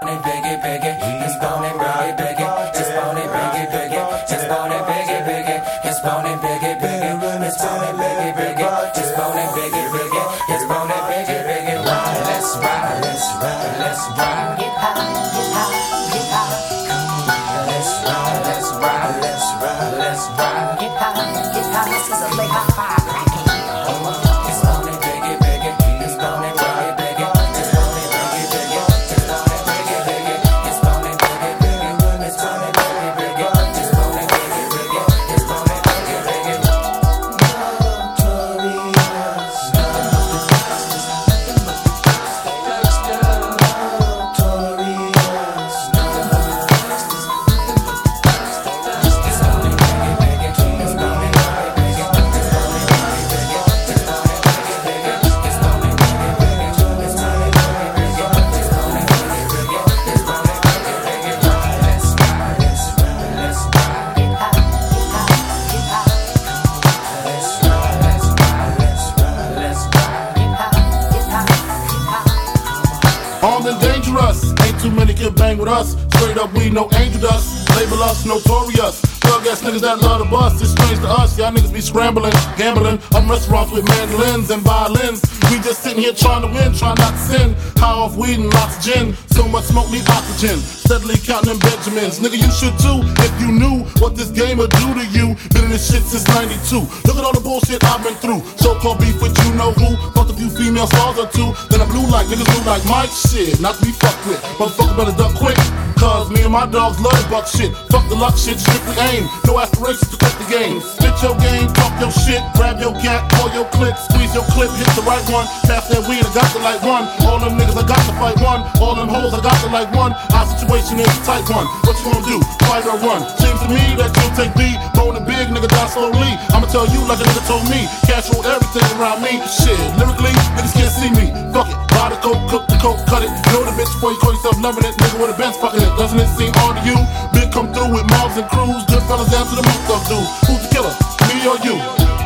No angel dust, label us notorious. Thug ass niggas that love the bus, it's strange to us. Y'all niggas be scrambling, gambling. I'm restaurants with mandolins and violins. We just sitting here trying to win, trying not to sin. High off weed and lots of gin. So much smoke need oxygen. Steadily counting them Benjamins. Nigga, you should too, if you knew what this game would do to you. Been in this shit since 92. Look at all the bullshit I've been through. So-called beef with you know who. Fucked a few female stars or two. Then I blew like niggas blue like Mike. Shit, not to be fucked with. Motherfucker better duck quick. Cause me and my dogs love the buck shit. Fuck the luck shit, strictly aim. No aspirations to cut the game. Spit your game, talk your shit. Grab your gat, call your click. Squeeze your clip, hit the right one. Pass that weed, I got the like one. All them niggas, I got to fight one. All them hoes, I got to like one. Our situation is a tight one. What you gonna do? Fight or run? Seems to me that you'll take B. Bone and big, nigga die slowly. I'ma tell you like a nigga told me. Cash roll everything around me. Shit, lyrically, niggas can't see me. Fuck it. Buy the coke, cook the coke, cut it. Know the bitch before you call yourself loving it. Nigga with a Benz fucking it. Doesn't it seem odd to you? Big come through with mobs and crews. Good fellas down to the moot thug dudes. Who's the killer? Me or you?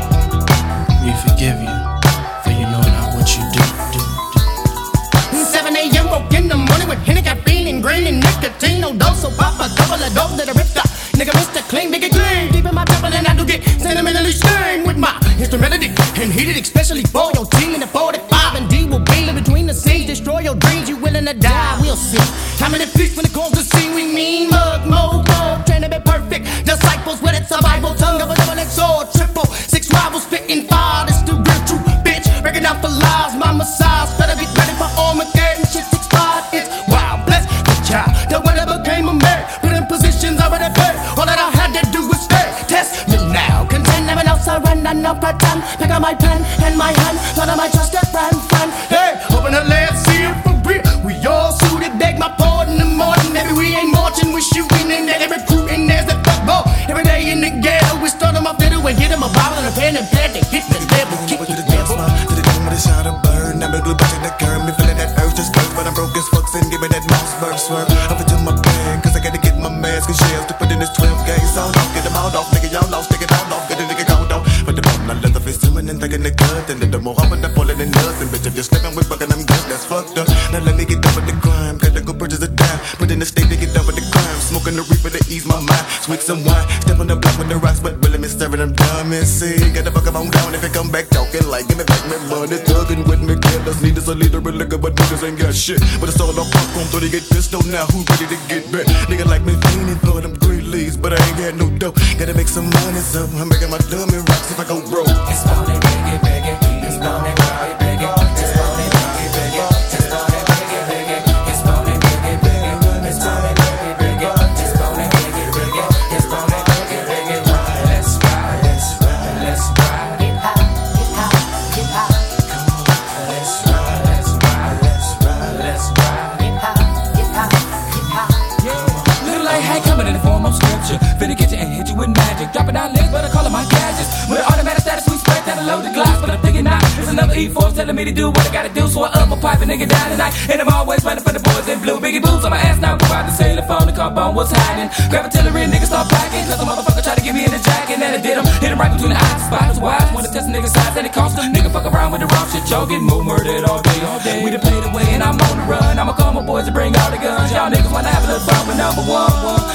We forgive you, for you know not what you do. 7 a.m. woke in the morning with Henny, caffeine, and green, and nicotine. No dose, so pop a couple of dope that I ripped up. Nigga, Mr. Clean, nigga clean. Deep in my temple, and I do get sentimentally stained with my instrumentality. And heated, especially for your team in the 45. And D will be in between the scenes. Destroy your dreams, you willing to die, we'll see. How many feast when it calls to see we mean? Mug, mold, train to be perfect. Disciples with it, survival, tongue of a double-edged sword. Triple, 6 rivals spitting fire. This the real true bitch. Breaking out for lies, my massage. Better be ready for Armageddon. Shit's expired, it's wild. Bless the child that when I became a man. Put in positions already paid. All that I had to do was stay. Test me now. Contend, never know, surrender, no pretend. Pick up my pen and my hand. Thought of my trusted friend. Hey, open the last seal for real. We all suited, beg my pardon in the morning. Maybe we ain't marching, we shooting in there. Recruiting, there's the football. Every day in the ghetto, we start them off fiddle and get them a bottle and a pen and pad. They hit the devil, kick the devil. To the dome with a shot of burn. I'm a glue back in the curb. Me feeling that urge to spurt, but I'm broke as fucks and give me that mouse bird swerve. Up into my bag, cause I gotta get my mask and shells to put in this 12 gauge. Sound off, get them out off, nigga, y'all lost, take it out off, get a nigga count off. But the bottom, I let the face swimming and thinking the good. And then the more I'm falling in nothing, bitch, if you're slipping with bucking, I'm good, that's fucked up. Now let me get done with the crime, gotta go purchase a dime. Put in the state to get done with the crime. Smoking the reaper to ease my mind. Swig some wine, step on the block with the rocks, but really me serving them dumb and see. Gotta fuck on down if you come back talking like, give me back my money, thugging with me, killers. Need us a leader in liquor, but niggas ain't got shit. But it's all on popcorn, so they get pistol now. Who ready to get back? Nigga like me fiending for them green leaves, but I ain't got no dough. Gotta make some money, so I'm making my dummy rocks if I go broke. It's bone biggie, biggie. It's bone biggie, biggie. It's bone biggie, biggie. It's bone biggie, biggie. It's bone biggie, biggie. It's bone biggie, biggie. It's bone biggie, biggie. It's bone biggie, biggie. Let's ride, let's ride, let's ride. Get high, get high, get high. Come on, let's ride, let's ride, let's ride, let's ride. Get high, get high, get high. Yeah, little light hat coming in the form of scripture. Finna get you and hit you with magic. Dropping down legs, but I call it my gadgets. With an automatic status, we spread that loaded glass, but I'm thinking not. It's another E4 telling me to do what I gotta do, so I up my pipe and nigga down tonight. And I'm always running for the boys in blue. Biggie boots on my ass now, go out the sailor phone, the car bone, what's hiding? Grab artillery and niggas start packing. Cause a motherfucker try to get me in the jacket, and I did him. Hit him right between the eyes, spots wise. Wanna test a nigga's size, and it cost him. Nigga fuck around with the wrong shit, y'all getting more murdered all day, all day. We done played away and I'm on the run. I'ma call my boys to bring all the guns. Y'all niggas wanna have a little fun with number one.